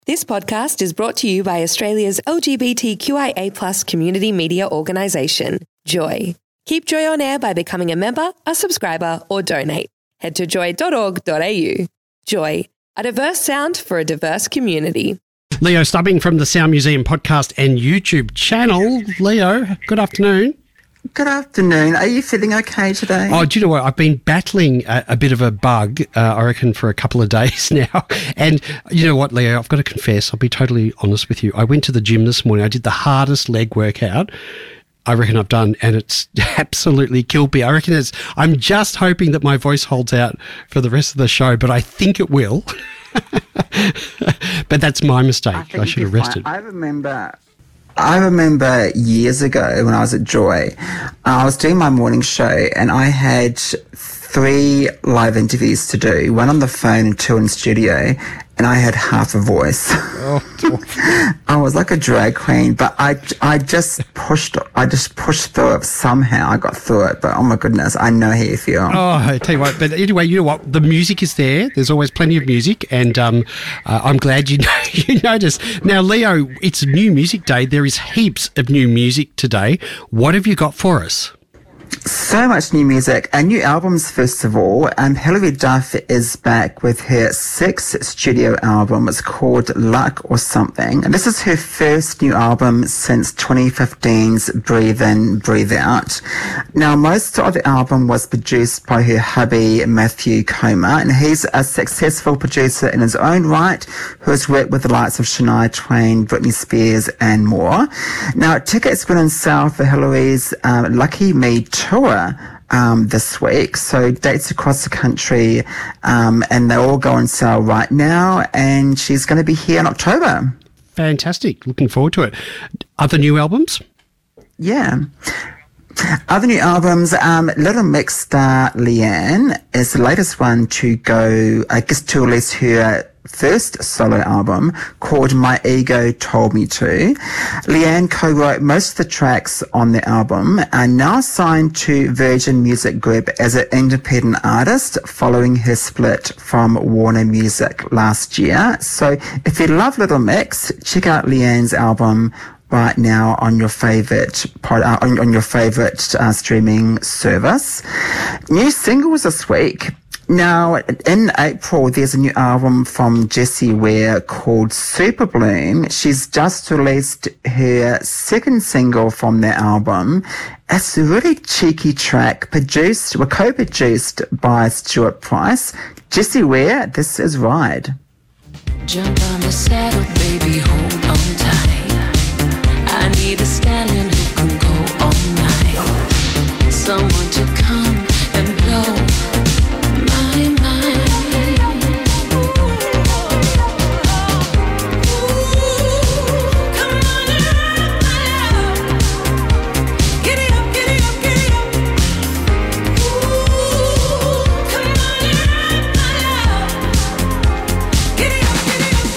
This podcast is brought to you by Australia's LGBTQIA+ community media organisation, Joy. Keep Joy on air by becoming a member, a subscriber, or donate. Head to joy.org.au. Joy, a diverse sound for a diverse community. Leo Stubbing from the Sound Museum podcast and YouTube channel. Leo, good afternoon. Good afternoon. Are you feeling okay today? Oh, do you know what? I've been battling a bit of a bug, I reckon, for a couple of days now. And you know what, Leo? I've got to confess, I'll be totally honest with you. I went to the gym this morning. I did the hardest leg workout I reckon I've done, and it's absolutely killed me. I reckon I'm just hoping that my voice holds out for the rest of the show, but I think it will. But that's my mistake. I should have rested. I remember years ago when I was at Joy, I was doing my morning show and I had 3 live interviews to do, 1 on the phone and 2 in studio, and I had half a voice. Oh. I was like a drag queen, but I just pushed through it somehow. I got through it, but oh my goodness, I know how you feel. Oh, I tell you what, but anyway, you know what? The music is there. There's always plenty of music, and I'm glad you noticed. Now, Leo, it's New Music Day. There is heaps of new music today. What have you got for us? So much new music and new albums, first of all. Hilary Duff is back with her 6th studio album. It's called Luck or Something. And this is her first new album since 2015's Breathe In, Breathe Out. Now, most of the album was produced by her hubby, Matthew Coma, and he's a successful producer in his own right who has worked with the likes of Shania Twain, Britney Spears, and more. Now, tickets went on sale for Hilary's Lucky Me tour this week, so dates across the country, and they all go on sale right now, and she's going to be here in October. Fantastic. Looking forward to it. Other new albums? Yeah. Other new albums, Little Mix star Leanne is the latest one to go, I guess, to release her first solo album called My Ego Told Me To. Leanne co-wrote most of the tracks on the album and now signed to Virgin Music Group as an independent artist following her split from Warner Music last year. So if you love Little Mix, check out Leanne's album right now on your favorite streaming service. New singles this week. Now, in April, there's a new album from Jessie Ware called Super Bloom. She's just released her 2nd single from that album. It's a really cheeky track, co-produced by Stuart Price. Jessie Ware, this is Ride. Jump on the saddle, baby, hold on tight. I need a stallion who can go all night. Someone to come and blow my mind. Come on and rock my love. Giddy up, giddy up, giddy up. Come on and rock my love. Giddy up, giddy up,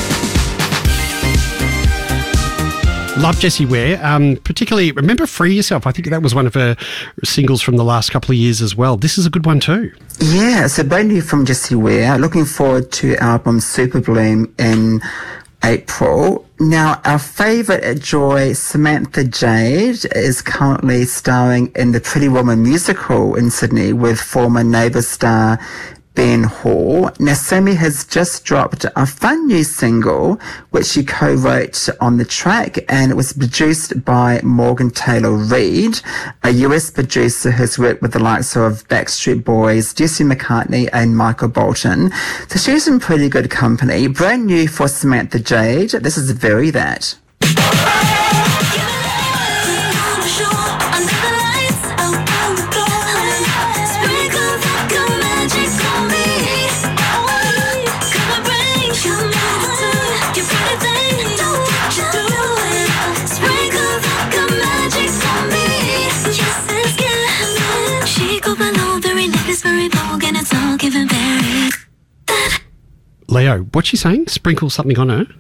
giddy up. Love Jessie Ware, particularly, remember Free Yourself? I think that was one of her singles from the last couple of years as well. This is a good one too. Yeah, so brand new from Jessie Ware. Looking forward to album Super Bloom in April. Now, our favourite at Joy, Samantha Jade, is currently starring in the Pretty Woman musical in Sydney with former Neighbours star Ben Hall. Now, Sammy has just dropped a fun new single, which she co-wrote on the track, and it was produced by Morgan Taylor Reid, a US producer who's worked with the likes of Backstreet Boys, Jesse McCartney, and Michael Bolton. So she's in pretty good company. Brand new for Samantha Jade. This is Very That. Leo, what's she saying? Sprinkle something on her?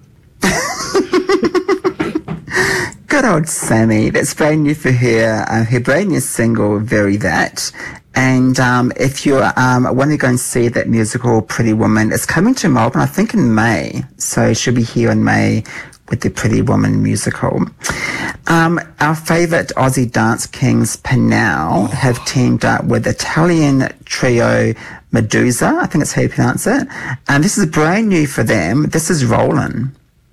Good old Sammy. That's brand new for her. Her brand new single, Very That. And if you want to go and see that musical, Pretty Woman, it's coming to Melbourne, I think in May. So it should be here in May with the Pretty Woman musical. Our favourite Aussie dance kings, Pinal, have teamed up with Italian trio Medusa. I think that's how you pronounce it. And this is brand new for them. This is Rollin'.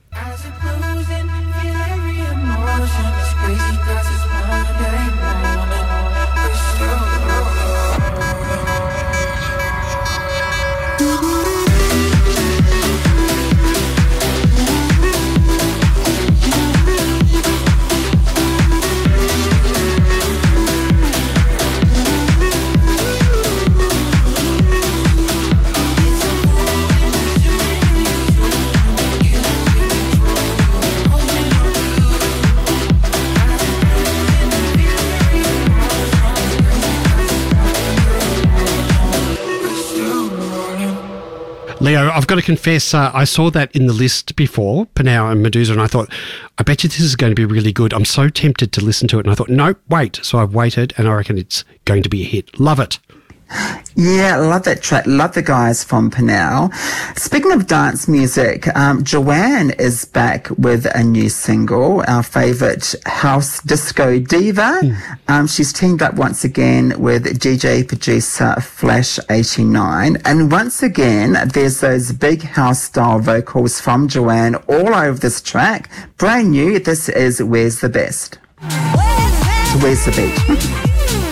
Leo, I've got to confess, I saw that in the list before, Pinal and Medusa, and I thought, I bet you this is going to be really good. I'm so tempted to listen to it. And I thought, no, wait. So I've waited, and I reckon it's going to be a hit. Love it. Yeah, love that track. Love the guys from Pinal. Speaking of dance music, Joanne is back with a new single, our favourite house disco diva. She's teamed up once again with DJ producer Flash 89. And once again, there's those big house style vocals from Joanne all over this track. Brand new. This is Where's the Best. So where's the beat?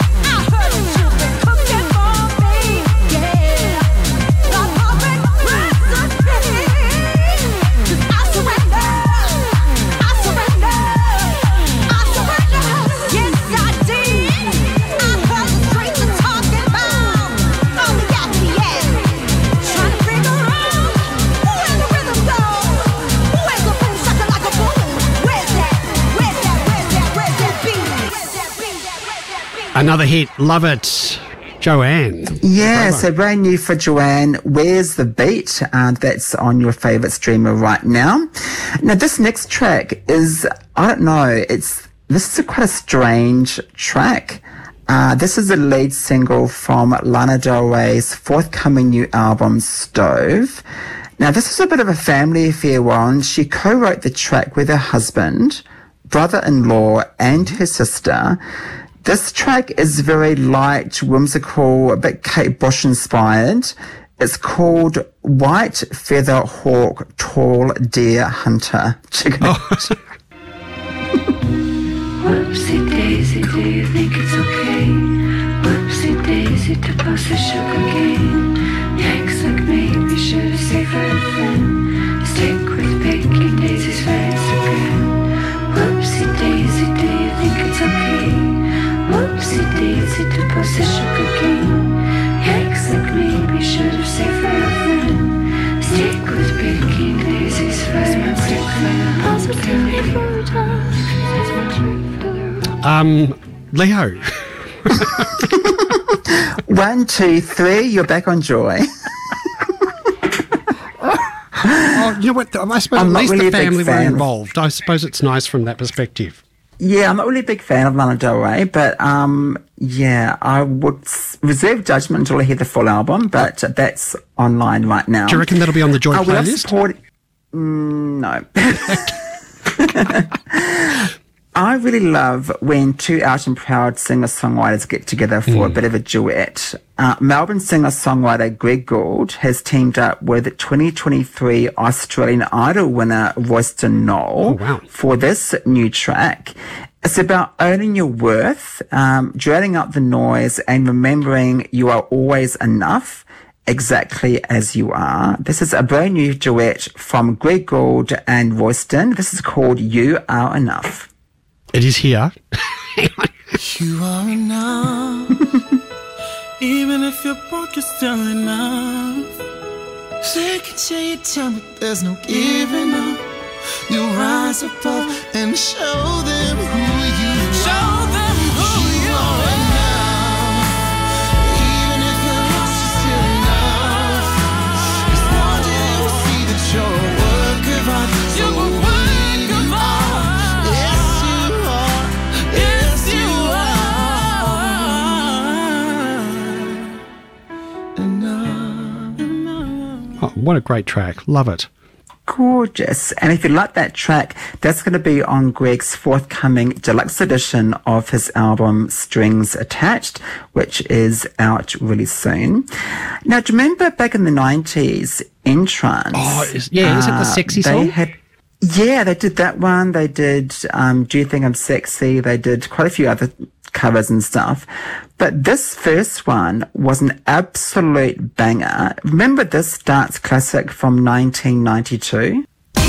Another hit. Love it. Joanne. Yeah, so brand new for Joanne. Where's the Beat? That's on your favourite streamer right now. Now, this next track is, I don't know, this is quite a strange track. This is the lead single from Lana Del Rey's forthcoming new album, Stove. Now, this is a bit of a family affair one. She co-wrote the track with her husband, brother-in-law, and her sister. This track is very light, whimsical, a bit Kate Bush inspired. It's called White Feather Hawk Tall Deer Hunter. Check it out. Whoopsie daisy, do you think it's okay? Whoopsie daisy to bust a sugar cane. Yanks like me, we should have saved for a friend. Stick with baking daisies, friends again. Whoopsie daisy, do you think it's okay? Whoopsie daisy to bust a sugar cane. Yanks like me, we should have saved for a friend. Stick with baking daisies, friends again. Positively Leo. 1, 2, 3, you're back on Joy. Oh, you know what? I suppose at least the family were involved. I suppose it's nice from that perspective. Yeah, I'm not really a big fan of Lana Del Rey, but yeah, I would reserve judgment until I hear the full album, but that's online right now. Do you reckon that'll be on the Joy playlist? No. I really love when two out and proud singer-songwriters get together for a bit of a duet. Melbourne singer-songwriter Greg Gould has teamed up with 2023 Australian Idol winner Royston Knoll for this new track. It's about owning your worth, drowning out the noise, and remembering you are always enough, exactly as you are. This is a brand new duet from Greg Gould and Royston. This is called You Are Enough. It is here. You are enough. Even if you're broke, you're still enough. Shake it till you tell me there's no giving up. You rise above and show them who you are. Show them who you are enough. Even if you're lost, you're still enough. 'Cause one day you'll see that you're a work of art. You're a work of art. what a great track. Love it. Gorgeous. And if you like that track, that's going to be on Greg's forthcoming deluxe edition of his album Strings Attached, which is out really soon. Now, do you remember back in the 90s, Entrance? Oh, is it the sexy song? Yeah, they did that one. They did Do You Think I'm Sexy? They did quite a few other covers and stuff. But this first one was an absolute banger. Remember this dance classic from 1992?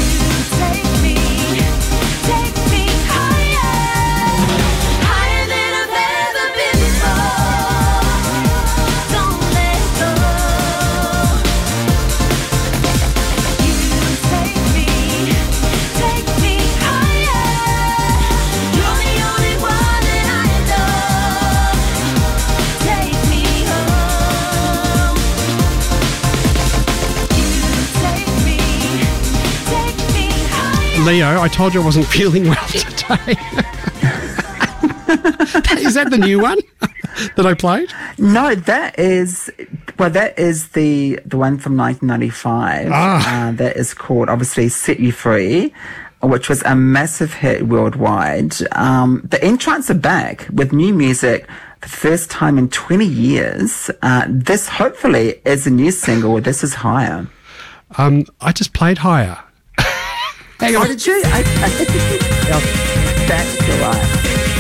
Leo, I told you I wasn't feeling well today. Is that the new one that I played? No, that is the one from 1995. That is called, obviously, Set You Free, which was a massive hit worldwide. The Entrance are back with new music for the first time in 20 years. This, hopefully, is a new single. This is Higher. I just played Higher. Hang on. Oh, did you? That's all right.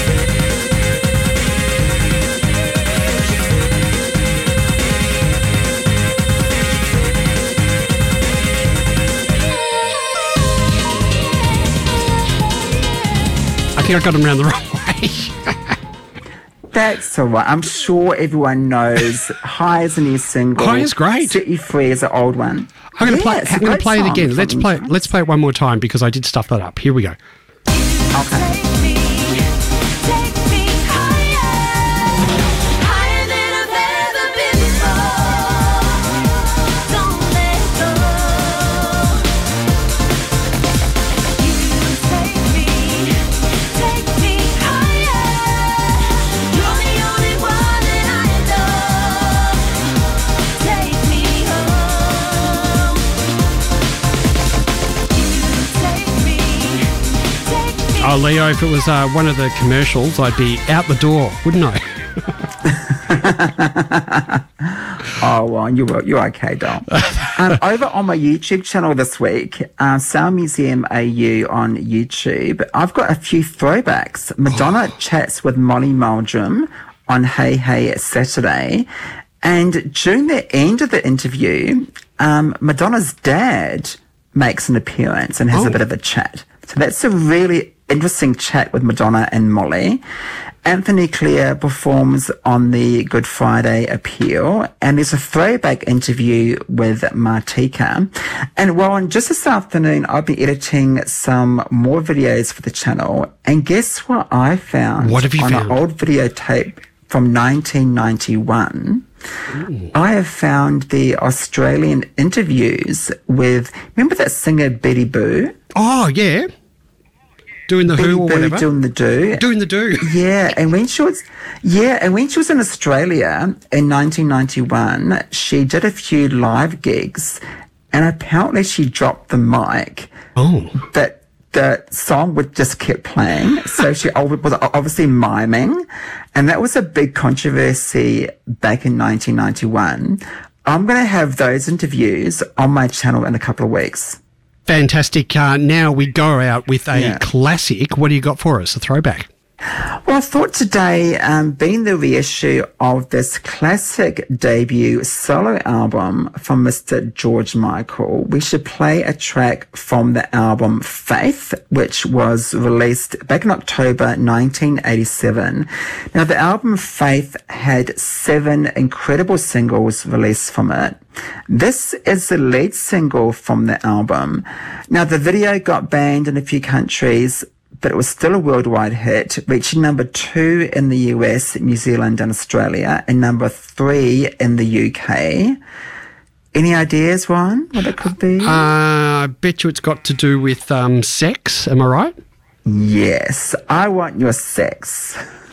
I think I got him around the wrong way. That's all right. I'm sure everyone knows High is a new single. High is great. Set You Free is an old one. I'm going to play it again. Let's play it one more time because I did stuff that up. Here we go. Okay. Oh, Leo, if it was one of the commercials, I'd be out the door, wouldn't I? Oh, well, you're okay, Dom. Over on my YouTube channel this week, Sound Museum AU on YouTube, I've got a few throwbacks. Madonna chats with Molly Meldrum on Hey Hey Saturday. And during the end of the interview, Madonna's dad makes an appearance and has a bit of a chat. So that's a really interesting chat with Madonna and Molly. Anthony Clear performs on the Good Friday appeal, and there's a throwback interview with Martika. And Warren, just this afternoon, I'll be editing some more videos for the channel, and guess what I found? What have you on found? an old videotape from 1991. Ooh. I have found the Australian interviews with, remember that singer Betty Boo? Oh, yeah. Doing the Who or whatever. Doing the Do. Doing the Do. Yeah, and when she was in Australia in 1991, she did a few live gigs, and apparently she dropped the mic. Oh. But the song would just keep playing, so she was obviously miming, and that was a big controversy back in 1991. I'm going to have those interviews on my channel in a couple of weeks. Fantastic. Now we go out with a classic. What do you got for us? A throwback? Well, I thought today, being the reissue of this classic debut solo album from Mr. George Michael, we should play a track from the album Faith, which was released back in October 1987. Now, the album Faith had 7 incredible singles released from it. This is the lead single from the album. Now, the video got banned in a few countries, but it was still a worldwide hit, reaching number 2 in the US, New Zealand and Australia, and number 3 in the UK. Any ideas, Ryan, what it could be? I bet you it's got to do with sex, am I right? Yes, I Want Your Sex.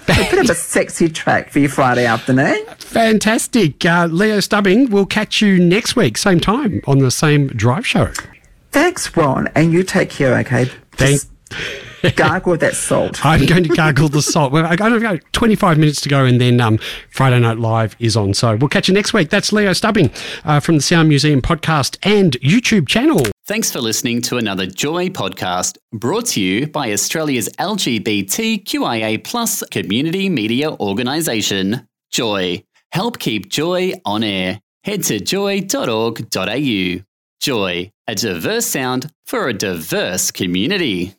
A bit of a sexy track for your Friday afternoon. Fantastic. Leo Stubbing, we'll catch you next week, same time, on the same drive show. Thanks, Ron, and you take care, okay? Just gargle that salt. I'm going to gargle the salt. Well, I've got 25 minutes to go, and then Friday Night Live is on. So we'll catch you next week. That's Leo Stubbing from the Sound Museum podcast and YouTube channel. Thanks for listening to another Joy podcast, brought to you by Australia's LGBTQIA+ community media organisation, Joy. Help keep Joy on air. Head to joy.org.au. Joy, a diverse sound for a diverse community.